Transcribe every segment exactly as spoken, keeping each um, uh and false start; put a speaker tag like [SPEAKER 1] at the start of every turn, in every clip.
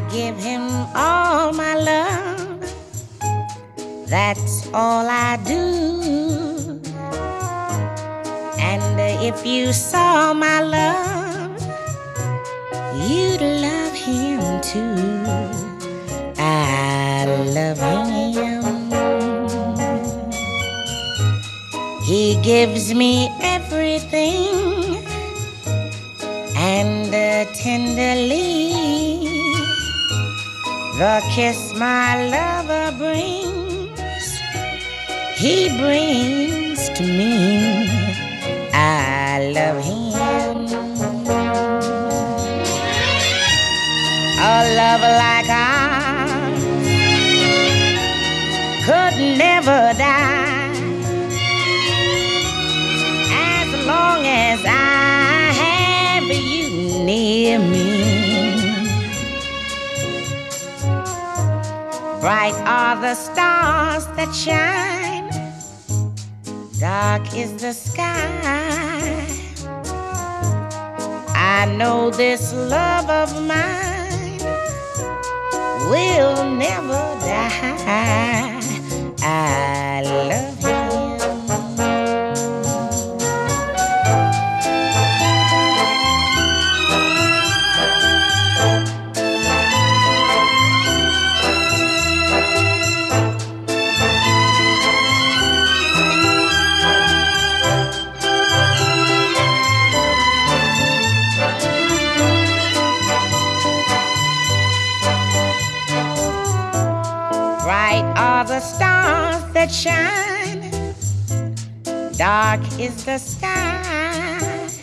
[SPEAKER 1] give him all my love. That's all I do. And if you saw my love, you'd love him too. I love him. He gives me everything, and uh, tenderly the kiss my lover brings, he brings to me. I love him. A love like ours could never die. As long as I have you near me, bright are the stars that shine, dark is the sky. I know this love of mine will never die. I love him. Bright are the stars that shine, dark is the sky.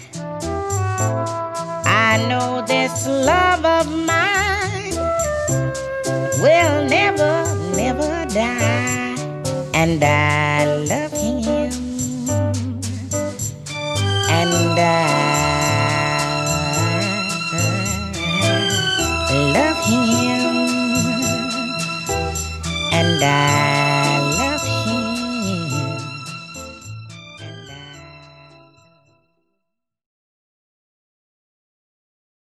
[SPEAKER 1] I know this love of mine will never, never die. And I love him. And I love him. And I